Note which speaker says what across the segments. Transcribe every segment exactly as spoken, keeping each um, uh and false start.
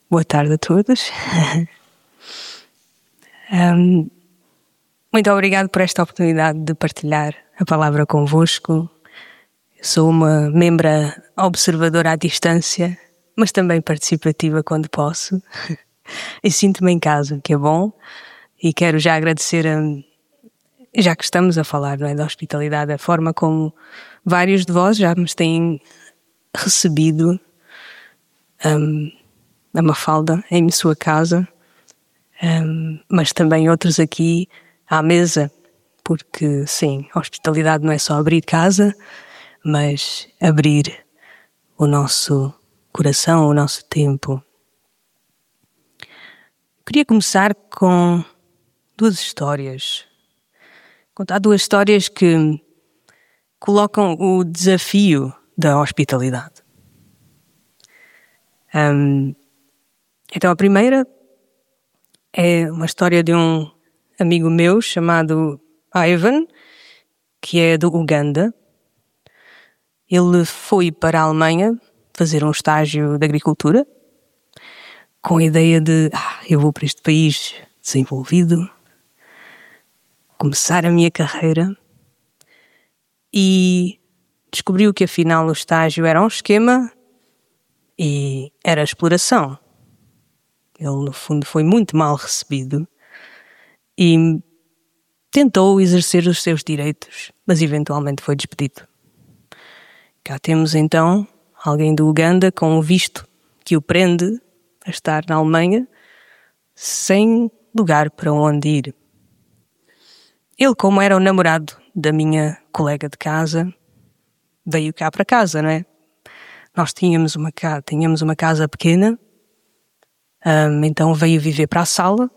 Speaker 1: Boa tarde a todos. um, muito obrigado por esta oportunidade de partilhar a palavra convosco. Eu sou uma membra observadora à distância, mas também participativa quando posso. E sinto-me em casa, que é bom. E quero já agradecer, a, já que estamos a falar, não é, da hospitalidade, a forma como vários de vós já me têm recebido. Um, a Mafalda em sua casa, um, mas também outros aqui à mesa, porque sim, a hospitalidade não é só abrir casa, mas abrir o nosso coração, o nosso tempo. Queria começar com duas histórias, contar duas histórias que colocam o desafio da hospitalidade. Um, Então a primeira é uma história de um amigo meu chamado Ivan, que é do Uganda. Ele foi para a Alemanha fazer um estágio de agricultura com a ideia de, ah, eu vou para este país desenvolvido, começar a minha carreira, e descobriu que afinal o estágio era um esquema e era exploração. Ele, no fundo, foi muito mal recebido e tentou exercer os seus direitos, mas eventualmente foi despedido. Cá temos, então, alguém do Uganda com um visto que o prende a estar na Alemanha sem lugar para onde ir. Ele, como era o namorado da minha colega de casa, veio cá para casa, não é? Nós tínhamos uma, ca- tínhamos uma casa pequena. Um, então veio viver para a sala,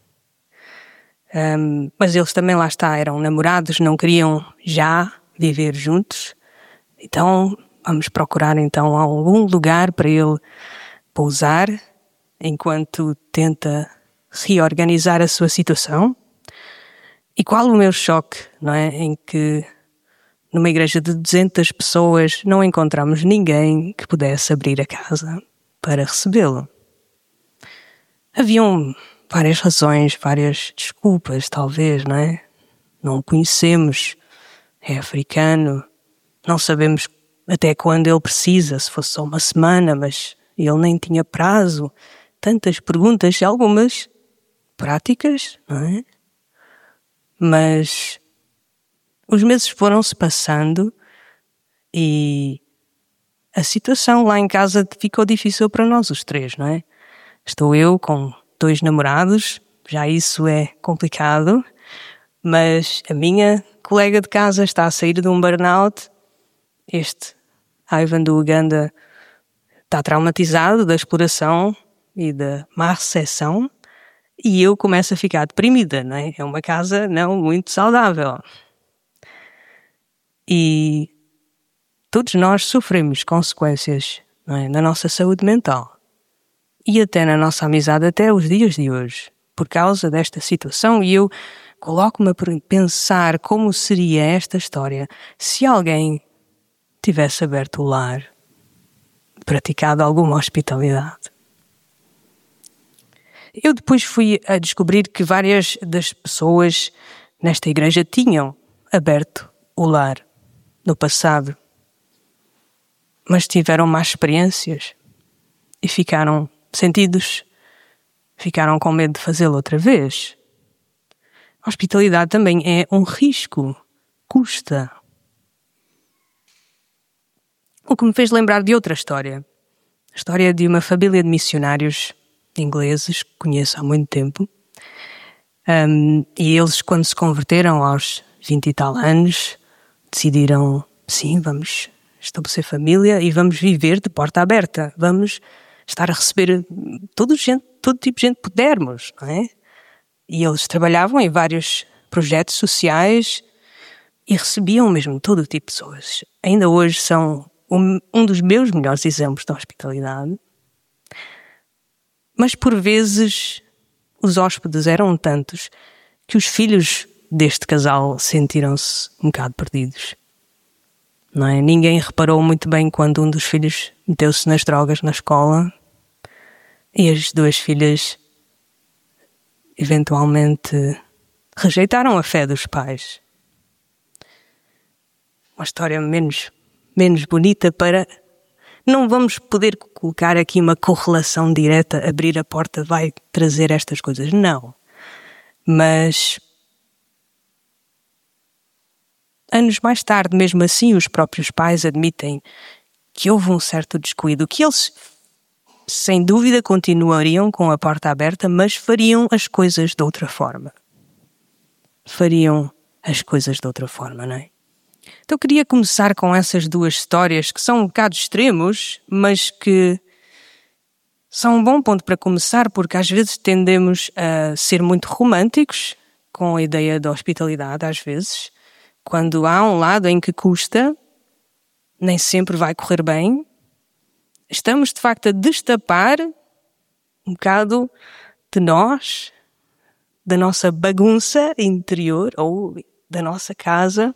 Speaker 1: um, mas eles também, lá está, eram namorados, não queriam já viver juntos, então vamos procurar então algum lugar para ele pousar enquanto tenta reorganizar a sua situação. E qual o meu choque, não é? Em que numa igreja de duzentas pessoas não encontramos ninguém que pudesse abrir a casa para recebê-lo. Haviam várias razões, várias desculpas, talvez, não é? Não o conhecemos, é africano, não sabemos até quando ele precisa, se fosse só uma semana, mas ele nem tinha prazo. Tantas perguntas, algumas práticas, não é? Mas os meses foram-se passando e a situação lá em casa ficou difícil para nós os três, não é? Estou eu com dois namorados, já isso é complicado, mas a minha colega de casa está a sair de um burnout. Este Ivan do Uganda está traumatizado da exploração e da má recepção, e eu começo a ficar deprimida, não é? É uma casa não muito saudável. E todos nós sofremos consequências, não é, na nossa saúde mental. E até na nossa amizade até os dias de hoje, por causa desta situação. E eu coloco-me a pensar como seria esta história se alguém tivesse aberto o lar, praticado alguma hospitalidade. Eu depois fui a descobrir que várias das pessoas nesta igreja tinham aberto o lar no passado, mas tiveram más experiências e ficaram sentidos, ficaram com medo de fazê-lo outra vez. A hospitalidade também é um risco, custa. O que me fez lembrar de outra história, a história de uma família de missionários ingleses que conheço há muito tempo, um, e eles, quando se converteram aos vinte e tal anos, decidiram, sim, vamos estabelecer família e vamos viver de porta aberta, vamos estar a receber todo, gente, todo tipo de gente que pudermos, não é? E eles trabalhavam em vários projetos sociais e recebiam mesmo todo tipo de pessoas. Ainda hoje são um, um dos meus melhores exemplos de hospitalidade. Mas por vezes os hóspedes eram tantos que os filhos deste casal sentiram-se um bocado perdidos. Não é? Ninguém reparou muito bem quando um dos filhos meteu-se nas drogas na escola. E as duas filhas eventualmente rejeitaram a fé dos pais. Uma história menos, menos bonita para... Não vamos poder colocar aqui uma correlação direta, abrir a porta vai trazer estas coisas. Não. Mas... anos mais tarde, mesmo assim, os próprios pais admitem que houve um certo descuido, que eles, sem dúvida, continuariam com a porta aberta, mas fariam as coisas de outra forma. Fariam as coisas de outra forma, não é? Então eu queria começar com essas duas histórias que são um bocado extremos, mas que são um bom ponto para começar, porque às vezes tendemos a ser muito românticos com a ideia da hospitalidade, às vezes, quando há um lado em que custa, nem sempre vai correr bem. Estamos, de facto, a destapar um bocado de nós, da nossa bagunça interior ou da nossa casa,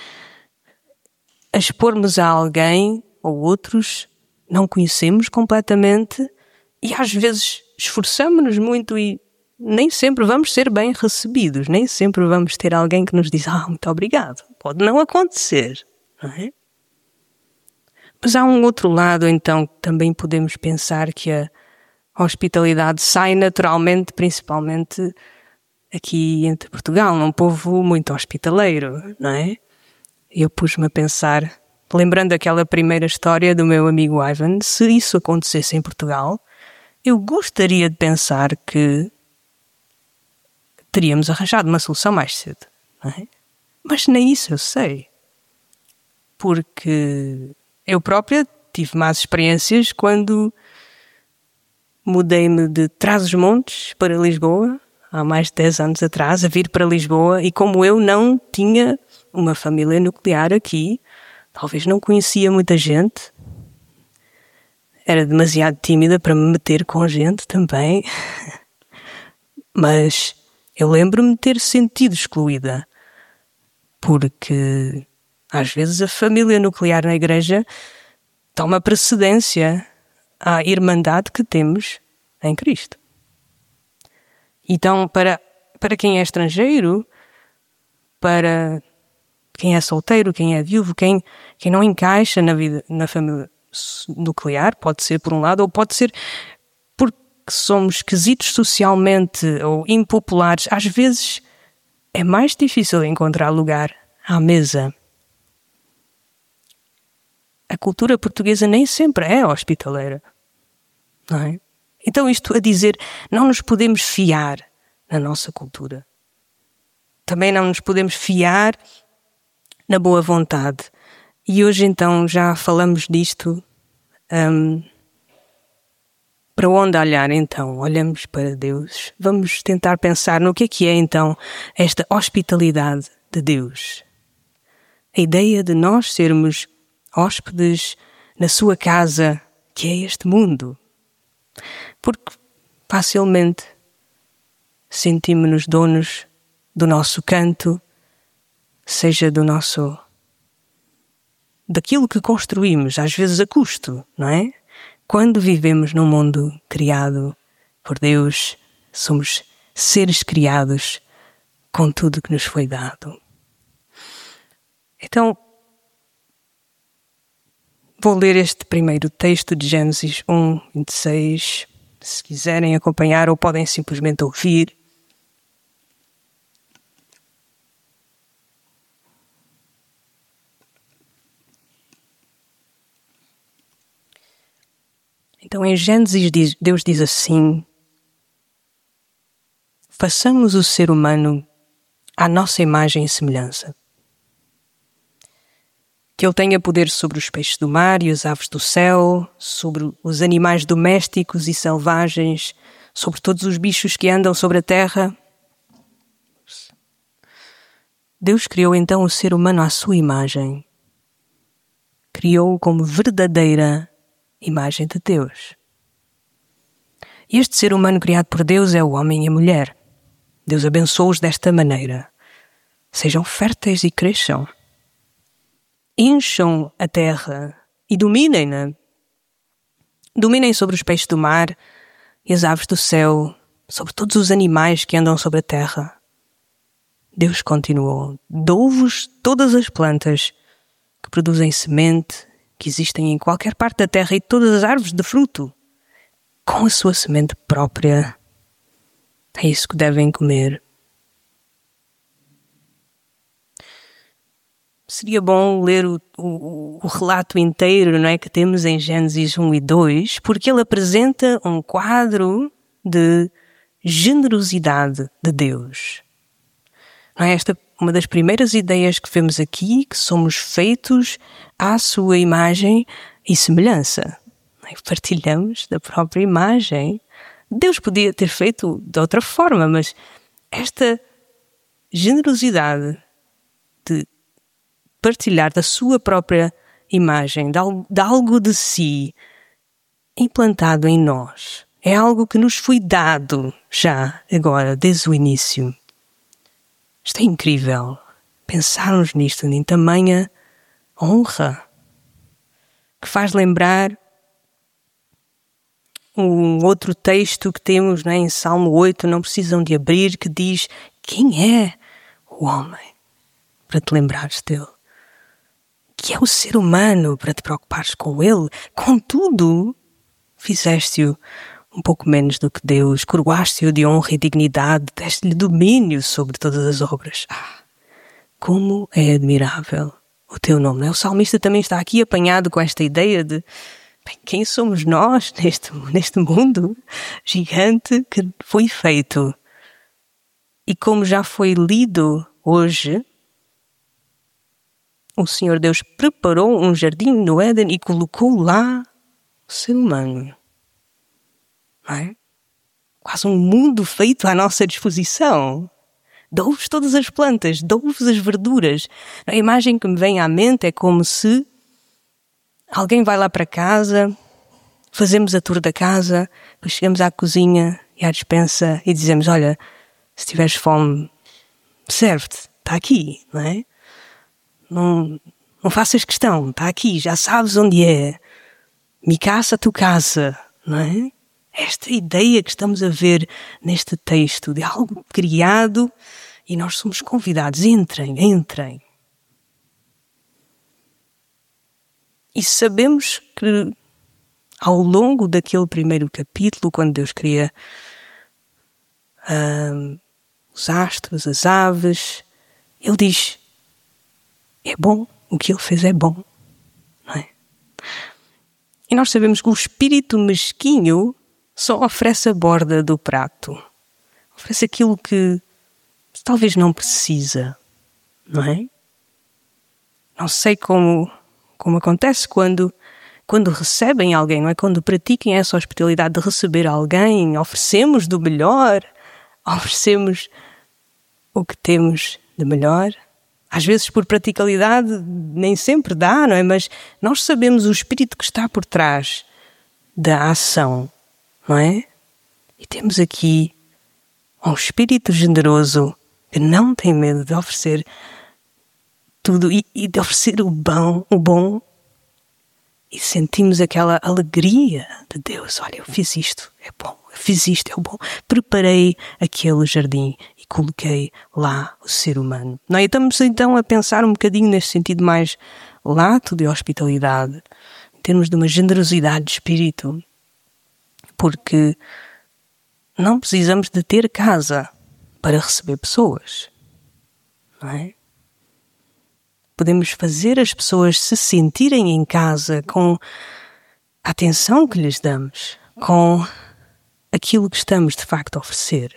Speaker 1: a expormos a alguém ou outros, não conhecemos completamente e às vezes esforçamos-nos muito e nem sempre vamos ser bem recebidos, nem sempre vamos ter alguém que nos diz ah, muito obrigado. Pode não acontecer, não é? Mas há um outro lado, então, que também podemos pensar que a hospitalidade sai naturalmente, principalmente aqui entre Portugal, um povo muito hospitaleiro, não é? Eu pus-me a pensar, lembrando aquela primeira história do meu amigo Ivan, se isso acontecesse em Portugal, eu gostaria de pensar que teríamos arranjado uma solução mais cedo, não é? Mas nem isso eu sei. Porque eu própria tive más experiências quando mudei-me de Trás-os-Montes para Lisboa, há mais de dez anos atrás, a vir para Lisboa, e como eu não tinha uma família nuclear aqui, talvez não conhecia muita gente, era demasiado tímida para me meter com gente também, mas eu lembro-me de ter sentido excluída, porque às vezes a família nuclear na igreja toma precedência à irmandade que temos em Cristo. Então, para, para quem é estrangeiro, para quem é solteiro, quem é viúvo, quem, quem não encaixa na vida, na família nuclear, pode ser por um lado, ou pode ser porque somos esquisitos socialmente ou impopulares. Às vezes é mais difícil encontrar lugar à mesa. A cultura portuguesa nem sempre é hospitaleira, não é? Então isto a dizer, não nos podemos fiar na nossa cultura. Também não nos podemos fiar na boa vontade. E hoje então já falamos disto. Um, para onde olhar então? Olhamos para Deus. Vamos tentar pensar no que é que é então esta hospitalidade de Deus. A ideia de nós sermos hóspedes na sua casa, que é este mundo. Porque facilmente sentimos-nos donos do nosso canto, seja do nosso... daquilo que construímos, às vezes a custo, não é? Quando vivemos num mundo criado por Deus, somos seres criados com tudo que nos foi dado. Então, vou ler este primeiro texto de Gênesis um, vinte e seis, se quiserem acompanhar ou podem simplesmente ouvir. Então em Gênesis diz, Deus diz assim: façamos o ser humano à nossa imagem e semelhança. Que ele tenha poder sobre os peixes do mar e as aves do céu, sobre os animais domésticos e selvagens, sobre todos os bichos que andam sobre a terra. Deus criou então o ser humano à sua imagem. Criou-o como verdadeira imagem de Deus. E este ser humano criado por Deus é o homem e a mulher. Deus abençoou-os desta maneira. Sejam férteis e cresçam. Encham a terra e dominem-na. Dominem sobre os peixes do mar, e as aves do céu, sobre todos os animais que andam sobre a terra. Deus continuou: dou-vos todas as plantas que produzem semente, que existem em qualquer parte da terra, e todas as árvores de fruto, com a sua semente própria. É isso que devem comer. Seria bom ler o, o, o relato inteiro, não é, que temos em Gênesis um e dois, porque ele apresenta um quadro de generosidade de Deus. Não é esta uma das primeiras ideias que vemos aqui, que somos feitos à sua imagem e semelhança. Não é? Partilhamos da própria imagem. Deus podia ter feito de outra forma, mas esta generosidade de partilhar da sua própria imagem, de algo, de algo de si, implantado em nós, é algo que nos foi dado já agora, desde o início. Isto é incrível, pensarmos nisto em tamanha honra, que faz lembrar um outro texto que temos, não é, em Salmo oito, não precisam de abrir, que diz: quem é o homem para te lembrares dele? Que é o ser humano para te preocupares com ele? Contudo, fizeste-o um pouco menos do que Deus, coroaste-o de honra e dignidade, deste-lhe domínio sobre todas as obras. Ah, como é admirável o teu nome, não é? O salmista também está aqui apanhado com esta ideia de bem, quem somos nós neste, neste mundo gigante que foi feito. E como já foi lido hoje, o Senhor Deus preparou um jardim no Éden e colocou lá o ser humano. Não é? Quase um mundo feito à nossa disposição. Dou-vos todas as plantas, dou-vos as verduras. A imagem que me vem à mente é como se alguém vai lá para casa, fazemos a tour da casa, depois chegamos à cozinha e à despensa e dizemos: olha, se tiveres fome, serve-te, está aqui, não é? Não, não faças questão, está aqui, já sabes onde é. Me caça, tu caça, não é? Esta ideia que estamos a ver neste texto de algo criado e nós somos convidados: entrem, entrem. E sabemos que ao longo daquele primeiro capítulo, quando Deus cria hum, os astros, as aves, Ele diz: é bom, o que Ele fez é bom, não é? E nós sabemos que o espírito mesquinho só oferece a borda do prato. Oferece aquilo que talvez não precisa, não é? Não sei como, como acontece quando, quando recebem alguém, não é? Quando pratiquem essa hospitalidade de receber alguém, oferecemos do melhor, oferecemos o que temos de melhor. Às vezes por praticalidade nem sempre dá, não é? Mas nós sabemos o espírito que está por trás da ação, não é? E temos aqui um espírito generoso que não tem medo de oferecer tudo e, e de oferecer o bom, o bom, e sentimos aquela alegria de Deus. Olha, eu fiz isto, é bom, eu fiz isto, é bom. Preparei aquele jardim e coloquei lá o ser humano. Não é? Estamos então a pensar um bocadinho neste sentido mais lato de hospitalidade, em termos de uma generosidade de espírito. Porque não precisamos de ter casa para receber pessoas, não é? Podemos fazer as pessoas se sentirem em casa com a atenção que lhes damos, com aquilo que estamos de facto a oferecer.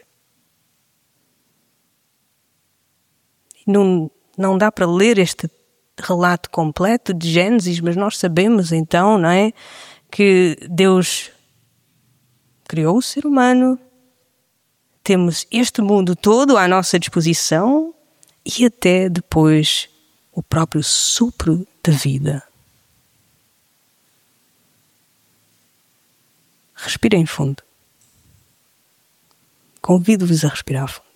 Speaker 1: Não, não dá para ler este relato completo de Gênesis, mas nós sabemos então, não é, que Deus criou o ser humano, temos este mundo todo à nossa disposição e até depois o próprio sopro da vida. Respirem fundo. Convido-vos a respirar fundo.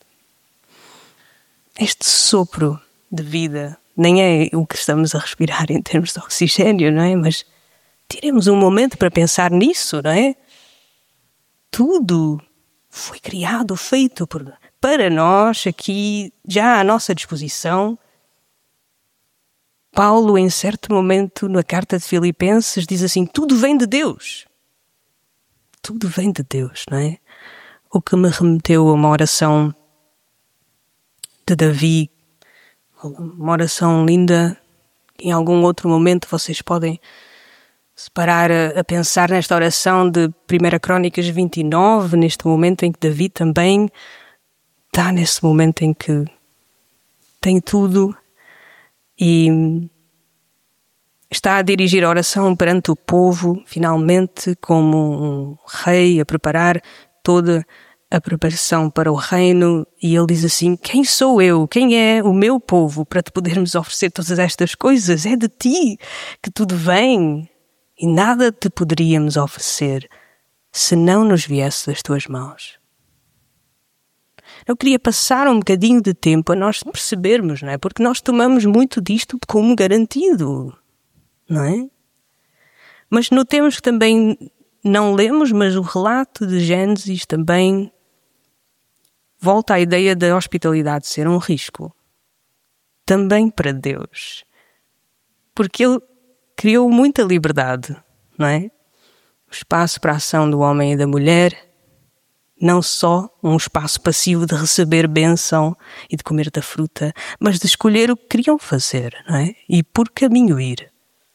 Speaker 1: Este sopro de vida nem é o que estamos a respirar em termos de oxigênio, não é? Mas tiremos um momento para pensar nisso, não é? tudo foi criado, feito por, para nós, aqui, já à nossa disposição. Paulo, em certo momento, na carta de Filipenses, diz assim, tudo vem de Deus. Tudo vem de Deus, não é? O que me remeteu a uma oração de Davi, uma oração linda. Em algum outro momento vocês podem se parar a, a pensar nesta oração de primeira Crónicas vinte e nove, neste momento em que Davi também está nesse momento em que tem tudo e está a dirigir a oração perante o povo, finalmente, como um rei, a preparar toda a preparação para o reino, e ele diz assim, quem sou eu? Quem é o meu povo para te podermos oferecer todas estas coisas? É de ti que tudo vem, e nada te poderíamos oferecer se não nos viesse das tuas mãos. Eu queria passar um bocadinho de tempo a nós percebermos, não é? Porque nós tomamos muito disto como garantido, não é? Mas notemos que também não lemos, mas o relato de Gênesis também volta à ideia da hospitalidade ser um risco. Também para Deus. Porque Ele criou muita liberdade, não é? O espaço para a ação do homem e da mulher, não só um espaço passivo de receber bênção e de comer da fruta, mas de escolher o que queriam fazer, não é? E por caminho ir.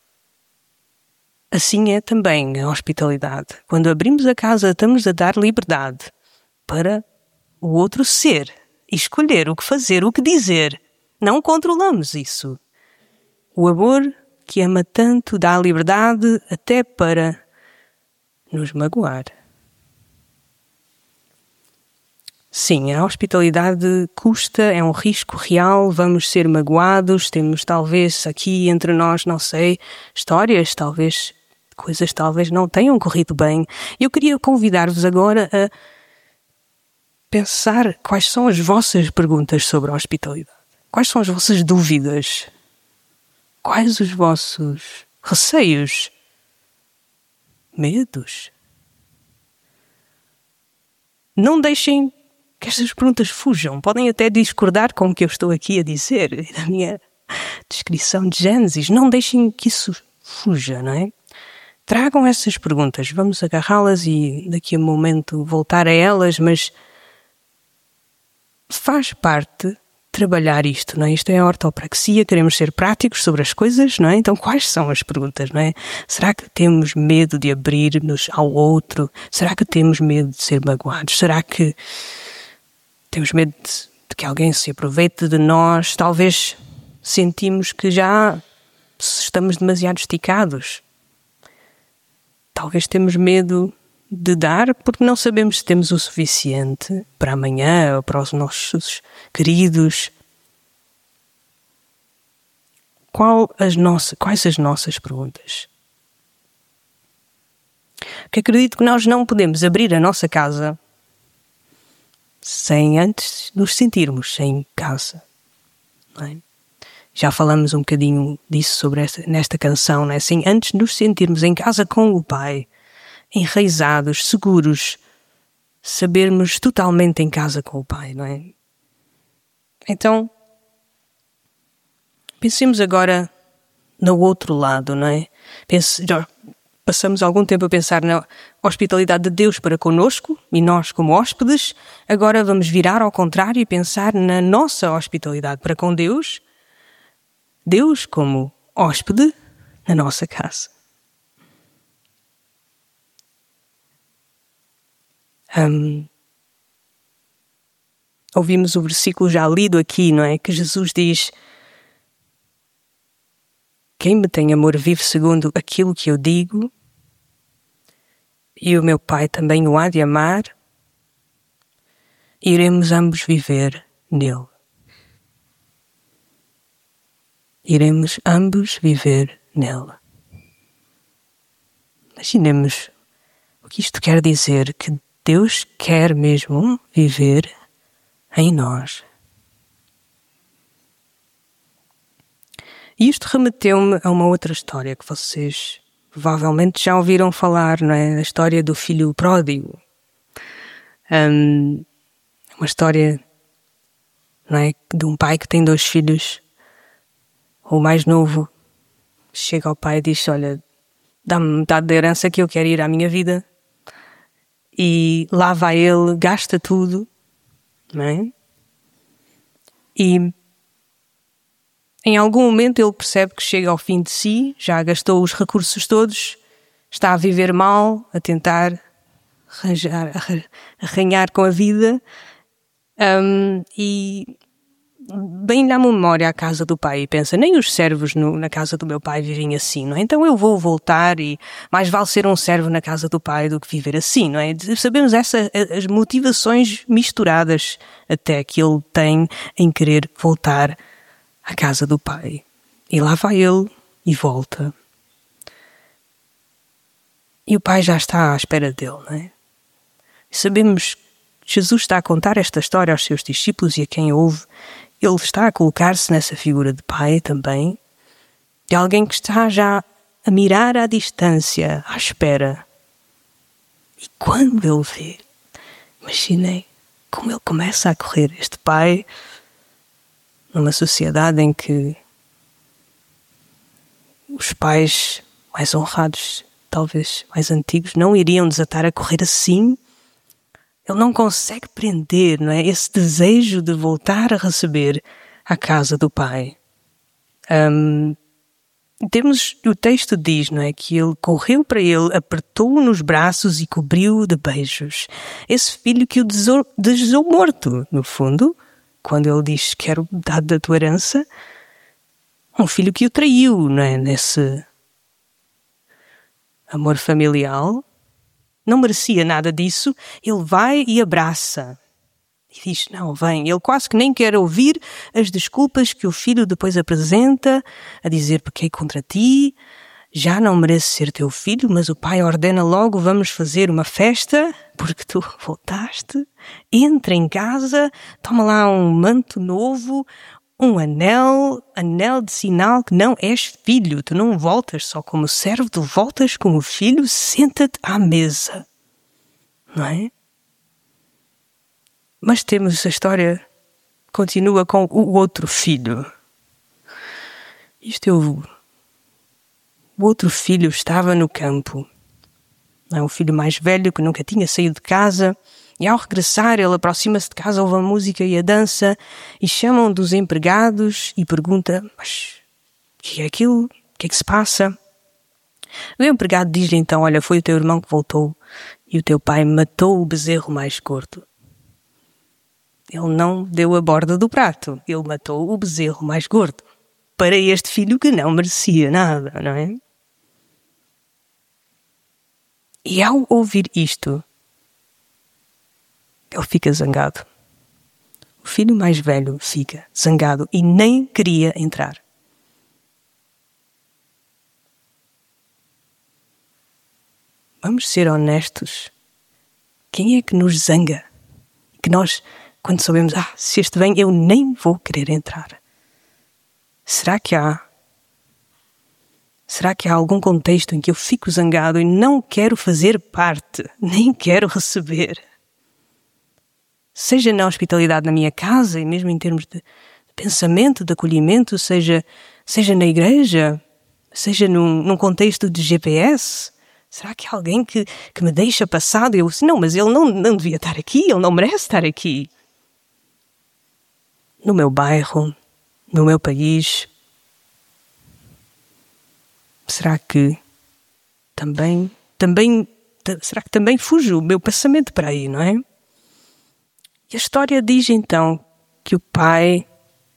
Speaker 1: Assim é também a hospitalidade. Quando abrimos a casa, estamos a dar liberdade para o outro ser, escolher o que fazer, o que dizer. Não controlamos isso. O amor que ama tanto dá liberdade até para nos magoar. Sim, a hospitalidade custa, é um risco real, vamos ser magoados, temos talvez aqui entre nós, não sei, histórias, talvez, coisas talvez não tenham corrido bem. Eu queria convidar-vos agora a pensar quais são as vossas perguntas sobre a hospitalidade. Quais são as vossas dúvidas? Quais os vossos receios? Medos? Não deixem que estas perguntas fujam. Podem até discordar com o que eu estou aqui a dizer, da minha descrição de Gênesis. Não deixem que isso fuja, não é? Tragam essas perguntas. Vamos agarrá-las e daqui a um momento voltar a elas, mas faz parte trabalhar isto, não é? Isto é a ortopraxia, queremos ser práticos sobre as coisas, não é? Então quais são as perguntas, não é? Será que temos medo de abrir-nos ao outro? Será que temos medo de ser magoados? Será que temos medo de, de que alguém se aproveite de nós? Talvez sentimos que já estamos demasiado esticados. Talvez temos medo de dar porque não sabemos se temos o suficiente para amanhã ou para os nossos queridos. Qual as nossas, quais as nossas perguntas? Porque acredito que nós não podemos abrir a nossa casa sem antes nos sentirmos em casa. Não é? Já falamos um bocadinho disso sobre esta, nesta canção, não é? Sem antes nos sentirmos em casa com o Pai, enraizados, seguros, sabermos totalmente em casa com o Pai, não é? Então, pensemos agora no outro lado, não é? Pense, já passamos algum tempo a pensar na hospitalidade de Deus para connosco e nós como hóspedes. Agora vamos virar ao contrário e pensar na nossa hospitalidade para com Deus. Deus como hóspede na nossa casa. Um, ouvimos o versículo já lido aqui, não é? Que Jesus diz: quem me tem amor vive segundo aquilo que eu digo, e o meu Pai também o há de amar, e iremos ambos viver nele. Iremos ambos viver nele. Imaginemos o que isto quer dizer, que Deus quer mesmo viver em nós. E isto remeteu-me a uma outra história que vocês provavelmente já ouviram falar, não é? A história do filho pródigo. Um, uma história, não é, de um pai que tem dois filhos. O mais novo chega ao pai e diz: olha, dá-me metade da herança que eu quero ir à minha vida. E lá vai ele, gasta tudo, não é? E em algum momento ele percebe que chega ao fim de si, já gastou os recursos todos, está a viver mal, a tentar arranjar, arranhar com a vida, um, e bem na memória à casa do pai e pensa: nem os servos no, na casa do meu pai vivem assim, não é? Então eu vou voltar e mais vale ser um servo na casa do pai do que viver assim, não é? Sabemos essa, as motivações misturadas até que ele tem em querer voltar à casa do pai. E lá vai ele e volta. E o pai já está à espera dele, não é? E sabemos que Jesus está a contar esta história aos seus discípulos e a quem ouve. Ele está a colocar-se nessa figura de pai também, de alguém que está já a mirar à distância, à espera. E quando ele vê, imaginem como ele começa a correr, este pai, numa sociedade em que os pais mais honrados, talvez mais antigos, não iriam desatar a correr assim. Ele não consegue prender, não é, esse desejo de voltar a receber a casa do pai. Um, temos, o texto diz, não é, que ele correu para ele, apertou-o nos braços e cobriu-o de beijos. Esse filho que o desejou morto, no fundo, quando ele diz: quero metade da tua herança, um filho que o traiu, não é, nesse amor familiar. Não merecia nada disso. Ele vai e abraça. E diz: não, vem. Ele quase que nem quer ouvir as desculpas que o filho depois apresenta, a dizer: pequei contra ti, já não mereço ser teu filho, mas o pai ordena logo: vamos fazer uma festa, porque tu voltaste. Entra em casa, toma lá um manto novo, um anel, anel de sinal que não és filho. Tu não voltas só como servo, tu voltas como filho, senta-te à mesa. Não é? Mas temos a história, continua com o outro filho. Isto é o, o outro filho estava no campo. É um filho mais velho que nunca tinha saído de casa. E ao regressar, ele aproxima-se de casa, ouve a música e a dança, e chamam dos empregados e pergunta: mas o que é aquilo? O que é que se passa? O empregado diz-lhe então: olha, foi o teu irmão que voltou e o teu pai matou o bezerro mais gordo. Ele não deu a borda do prato, ele matou o bezerro mais gordo. Para este filho que não merecia nada, não é? E ao ouvir isto, ele fica zangado. O filho mais velho fica zangado e nem queria entrar. Vamos ser honestos. Quem é que nos zanga? Que nós, quando sabemos: ah, se este vem, eu nem vou querer entrar. Será que há? Será que há algum contexto em que eu fico zangado e não quero fazer parte, nem quero receber? Seja na hospitalidade na minha casa, e mesmo em termos de pensamento, de acolhimento, seja, seja na igreja, seja num, num contexto de G P S. Será que há alguém que, que me deixa passado e eu disse: não, mas ele não, não devia estar aqui, ele não merece estar aqui. No meu bairro, no meu país, será que também, também, será que também fujo o meu pensamento para aí, não é? E a história diz então que o pai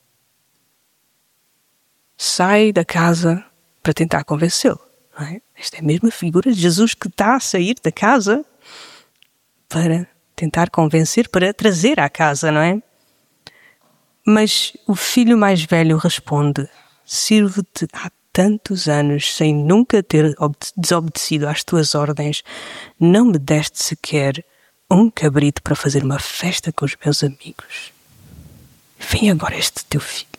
Speaker 1: sai da casa para tentar convencê-lo. Não é? Esta é a mesma figura de Jesus que está a sair da casa para tentar convencer, para trazer à casa, não é? Mas o filho mais velho responde: sirvo-te há tantos anos sem nunca ter desobedecido às tuas ordens, não me deste sequer um cabrito para fazer uma festa com os meus amigos. Vem agora este teu filho,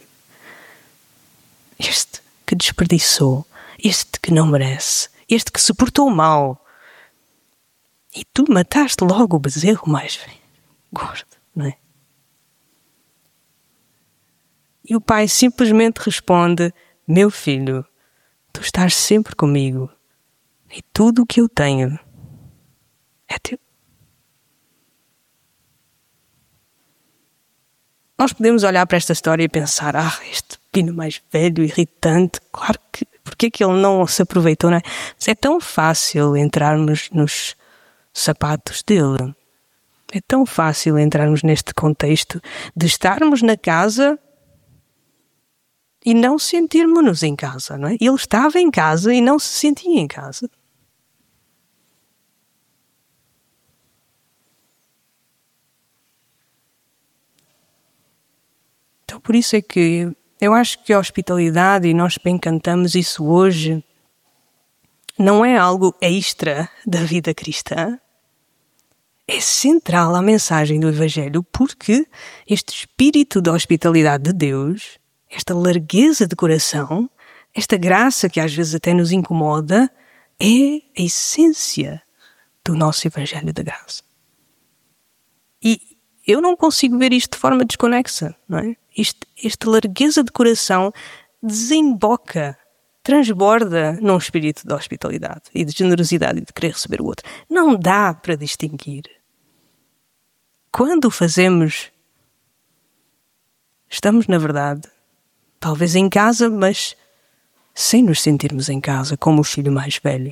Speaker 1: este que desperdiçou, este que não merece, este que se portou mal. E tu mataste logo o bezerro mais gordo, não é? E o pai simplesmente responde: meu filho, tu estás sempre comigo e tudo o que eu tenho é teu. Nós podemos olhar para esta história e pensar: ah, este pino mais velho, irritante, claro que, porque é que ele não se aproveitou, não é? Mas é tão fácil entrarmos nos sapatos dele. É tão fácil entrarmos neste contexto de estarmos na casa e não sentirmos-nos em casa, não é? Ele estava em casa e não se sentia em casa. Então por isso é que eu acho que a hospitalidade, e nós bem cantamos isso hoje, não é algo extra da vida cristã. É central à mensagem do Evangelho, porque este espírito da hospitalidade de Deus, esta largueza de coração, esta graça que às vezes até nos incomoda, é a essência do nosso Evangelho da graça. E eu não consigo ver isto de forma desconexa, não é? Isto, esta largueza de coração desemboca, transborda num espírito de hospitalidade e de generosidade e de querer receber o outro. Não dá para distinguir. Quando o fazemos, estamos, na verdade, talvez em casa, mas sem nos sentirmos em casa, como o filho mais velho.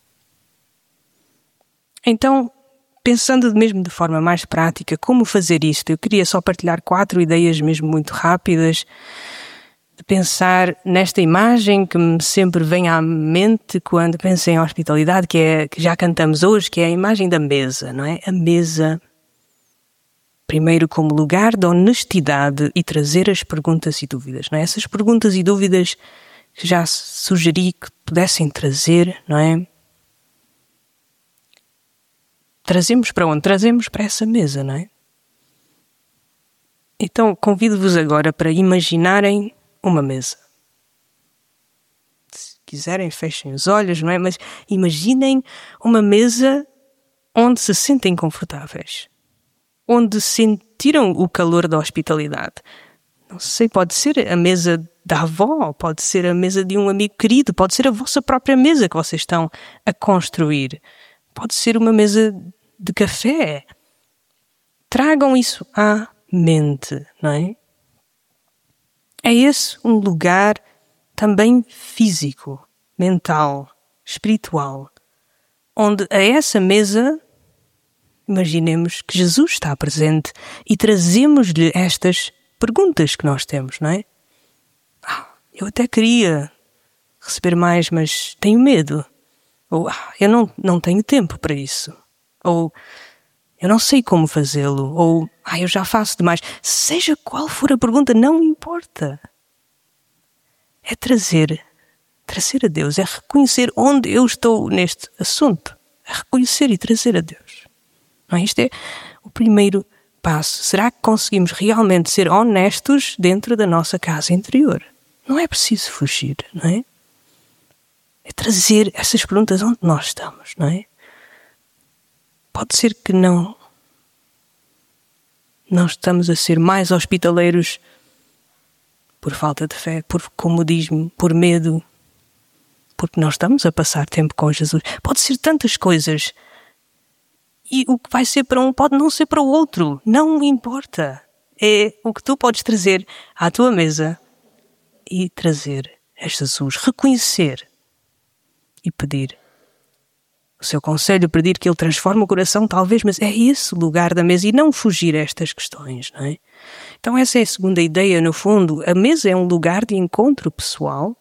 Speaker 1: Então, pensando mesmo de forma mais prática, como fazer isto, eu queria só partilhar quatro ideias mesmo muito rápidas, de pensar nesta imagem que me sempre vem à mente quando penso em hospitalidade, que é que já cantamos hoje, que é a imagem da mesa, não é? A mesa, primeiro como lugar de honestidade e trazer as perguntas e dúvidas, não é? Essas perguntas e dúvidas que já sugeri que pudessem trazer, não é? Trazemos para onde? Trazemos para essa mesa, não é? Então, convido-vos agora para imaginarem uma mesa. Se quiserem, fechem os olhos, não é? Mas imaginem uma mesa onde se sentem confortáveis. Onde sentiram o calor da hospitalidade. Não sei, pode ser a mesa da avó, pode ser a mesa de um amigo querido, pode ser a vossa própria mesa que vocês estão a construir. Pode ser uma mesa de café. Tragam isso à mente, não é? É esse um lugar também físico, mental, espiritual, onde a essa mesa, imaginemos que Jesus está presente e trazemos-lhe estas perguntas que nós temos, não é? Ah, eu até queria receber mais, mas tenho medo. Ou, ah, eu não, não tenho tempo para isso. Ou, eu não sei como fazê-lo. Ou, ah, eu já faço demais. Seja qual for a pergunta, não importa. É trazer, trazer a Deus. É reconhecer onde eu estou neste assunto. É reconhecer e trazer a Deus. Não é? Este é o primeiro passo. Será que conseguimos realmente ser honestos dentro da nossa casa interior? Não é preciso fugir, não é? É trazer essas perguntas onde nós estamos, não é? Pode ser que não, não estamos a ser mais hospitaleiros por falta de fé, por comodismo, por medo, porque não estamos a passar tempo com Jesus. Pode ser tantas coisas. E o que vai ser para um pode não ser para o outro. Não importa. É o que tu podes trazer à tua mesa e trazer a Jesus. Reconhecer e pedir o seu conselho, pedir que ele transforme o coração, talvez, mas é esse o lugar da mesa e não fugir a estas questões, não é? Então essa é a segunda ideia, no fundo. A mesa é um lugar de encontro pessoal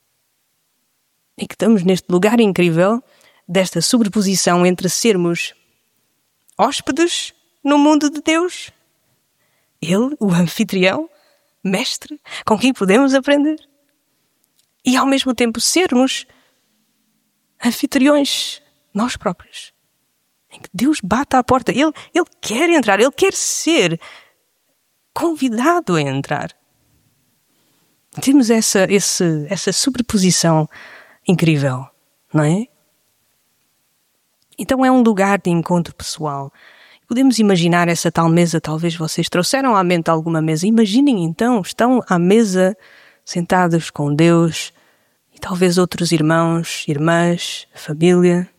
Speaker 1: e que estamos neste lugar incrível desta sobreposição entre sermos hóspedes no mundo de Deus, ele, o anfitrião, mestre, com quem podemos aprender, e ao mesmo tempo sermos anfitriões nós próprios, em que Deus bate à porta. Ele, ele quer entrar, Ele quer ser convidado a entrar. Temos essa, esse, essa sobreposição incrível, não é? Então é um lugar de encontro pessoal. Podemos imaginar essa tal mesa, talvez vocês trouxeram à mente alguma mesa. Imaginem então, estão à mesa, sentados com Deus e talvez outros irmãos, irmãs, família.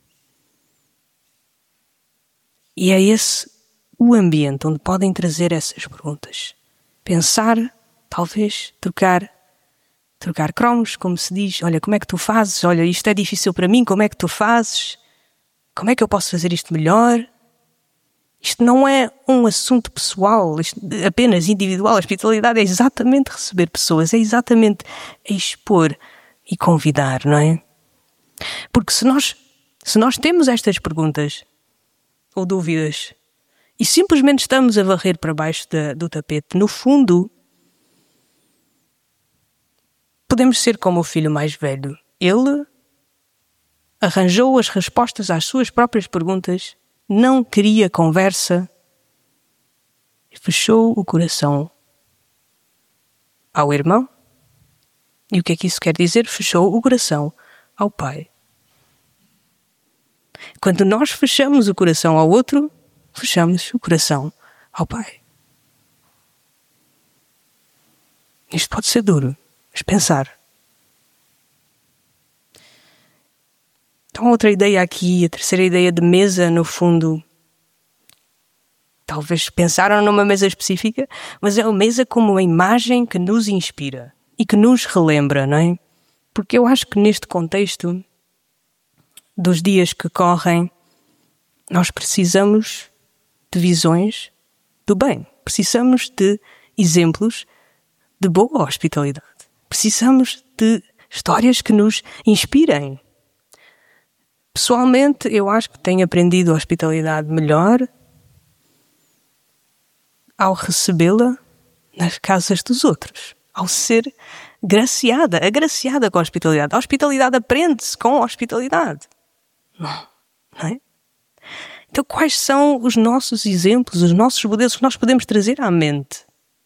Speaker 1: E é esse o ambiente onde podem trazer essas perguntas. Pensar, talvez, trocar, trocar cromos, como se diz. Olha, como é que tu fazes? Olha, isto é difícil para mim, como é que tu fazes? Como é que eu posso fazer isto melhor? Isto não é um assunto pessoal, apenas individual. A espiritualidade é exatamente receber pessoas, é exatamente expor e convidar, não é? Porque se nós, se nós temos estas perguntas ou dúvidas e simplesmente estamos a varrer para baixo da, do tapete, no fundo, podemos ser como o filho mais velho. Ele arranjou as respostas às suas próprias perguntas, não queria conversa e fechou o coração ao irmão. E o que é que isso quer dizer? Fechou o coração ao pai. Quando nós fechamos o coração ao outro, fechamos o coração ao pai. Isto pode ser duro, mas pensar. Então, outra ideia aqui, a terceira ideia de mesa, no fundo, talvez pensaram numa mesa específica, mas é a mesa como uma imagem que nos inspira e que nos relembra, não é? Porque eu acho que neste contexto dos dias que correm, nós precisamos de visões do bem. Precisamos de exemplos de boa hospitalidade. Precisamos de histórias que nos inspirem. Pessoalmente, eu acho que tenho aprendido a hospitalidade melhor ao recebê-la nas casas dos outros, ao ser graciada, agraciada com a hospitalidade. A hospitalidade aprende-se com a hospitalidade. Não, não é? Então, quais são os nossos exemplos, os nossos modelos que nós podemos trazer à mente?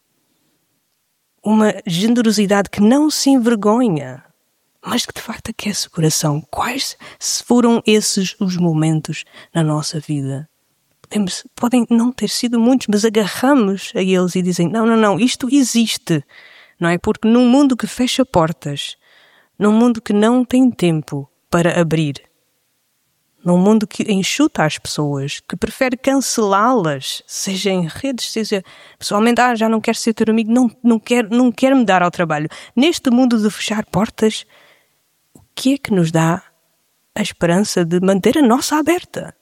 Speaker 1: Uma generosidade que não se envergonha, mas que de facto aquece o coração. Quais foram esses os momentos na nossa vida? Podemos, podem não ter sido muitos, mas agarramos a eles e dizem, não, não, não, isto existe. Não é? Porque num mundo que fecha portas, num mundo que não tem tempo para abrir, num mundo que enxuta as pessoas, que prefere cancelá-las, seja em redes, seja pessoalmente, ah, já não quero ser teu amigo, não, não, quero, não quero me dar ao trabalho. Neste mundo de fechar portas, o que é que nos dá a esperança de manter a nossa aberta?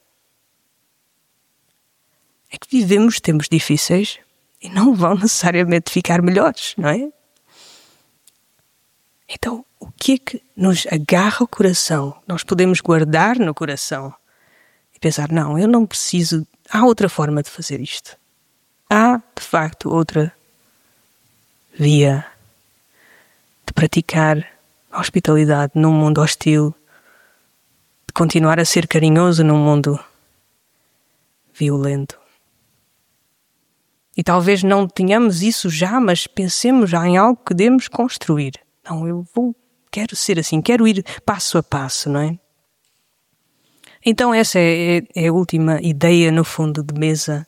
Speaker 1: É que vivemos tempos difíceis e não vão necessariamente ficar melhores, não é? Então, o que é que nos agarra o coração? Nós podemos guardar no coração e pensar, não, eu não preciso, há outra forma de fazer isto. Há, de facto, outra via de praticar a hospitalidade num mundo hostil, de continuar a ser carinhoso num mundo violento. E talvez não tenhamos isso já, mas pensemos já em algo que devemos construir. Não, eu vou, quero ser assim, quero ir passo a passo, não é? Então essa é, é a última ideia, no fundo, de mesa.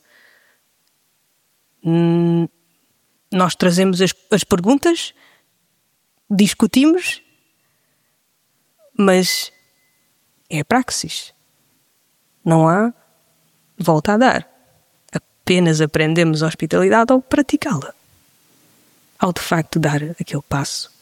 Speaker 1: Hum, nós trazemos as, as perguntas, discutimos, mas é a praxis. Não há volta a dar. Apenas aprendemos a hospitalidade ao praticá-la. Ao de facto dar aquele passo.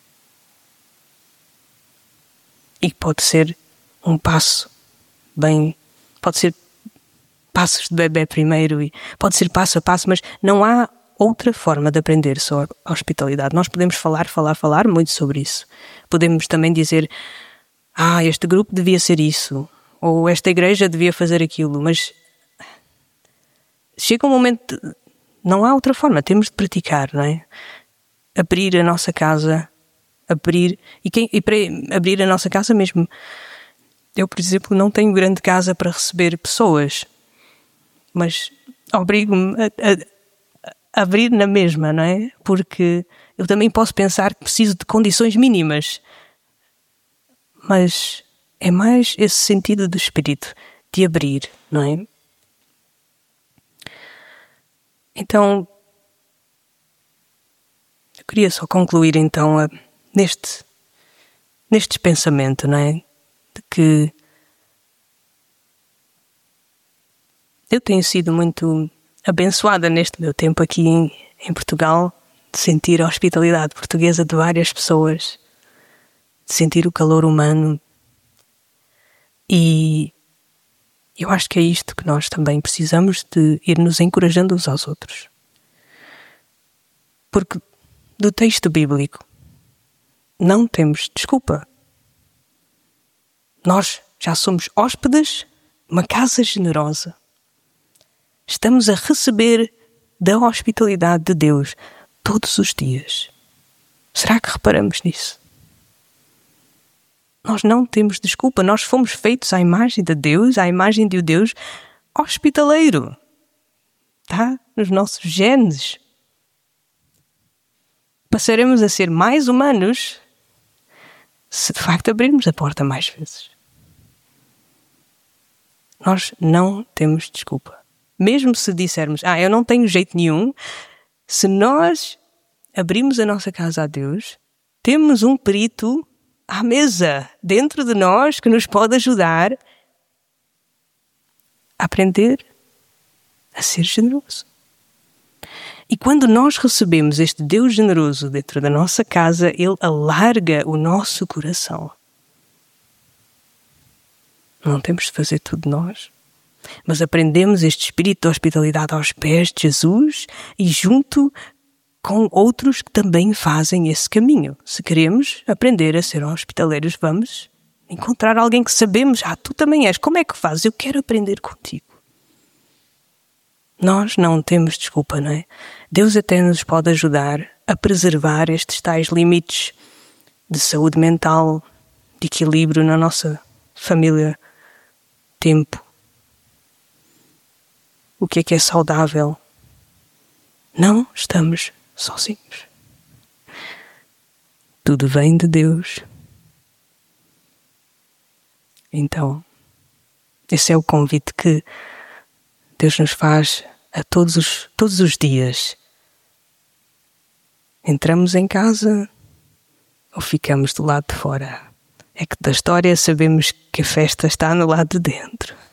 Speaker 1: E pode ser um passo bem... Pode ser passos de bebê primeiro e pode ser passo a passo, mas não há outra forma de aprender só a hospitalidade. Nós podemos falar, falar, falar muito sobre isso. Podemos também dizer, ah, este grupo devia ser isso, ou esta igreja devia fazer aquilo, mas chega um momento, de... não há outra forma, temos de praticar, não é? Abrir a nossa casa, abrir, e, quem, e para abrir a nossa casa mesmo. Eu, por exemplo, não tenho grande casa para receber pessoas, mas obrigo-me a, a, a abrir na mesma, não é? Porque eu também posso pensar que preciso de condições mínimas, mas é mais esse sentido do espírito, de abrir, não é? Então, eu queria só concluir então a, neste, neste pensamento, não é? De que eu tenho sido muito abençoada neste meu tempo aqui em, em Portugal, de sentir a hospitalidade portuguesa de várias pessoas, de sentir o calor humano. E eu acho que é isto que nós também precisamos, de ir nos encorajando uns aos outros. Porque do texto bíblico não temos desculpa. Nós já somos hóspedes, uma casa generosa. Estamos a receber da hospitalidade de Deus todos os dias. Será que reparamos nisso? Nós não temos desculpa. Nós fomos feitos à imagem de Deus, à imagem de um Deus hospitaleiro. Está nos nossos genes. Passaremos a ser mais humanos se de facto abrirmos a porta mais vezes. Nós não temos desculpa. Mesmo se dissermos, ah, eu não tenho jeito nenhum, se nós abrimos a nossa casa a Deus, temos um perito à mesa dentro de nós que nos pode ajudar a aprender a ser generoso. E quando nós recebemos este Deus generoso dentro da nossa casa, Ele alarga o nosso coração. Não temos de fazer tudo nós. Mas aprendemos este espírito de hospitalidade aos pés de Jesus e junto com outros que também fazem esse caminho. Se queremos aprender a ser hospitaleiros, vamos encontrar alguém que sabemos, ah, tu também és, como é que fazes? Eu quero aprender contigo. Nós não temos desculpa, não é? Deus até nos pode ajudar a preservar estes tais limites de saúde mental, de equilíbrio na nossa família, tempo. O que é que é saudável? Não estamos sozinhos. Tudo vem de Deus. Então, esse é o convite que Deus nos faz a todos os, todos os dias. Entramos em casa ou ficamos do lado de fora? É que da história sabemos que a festa está no lado de dentro.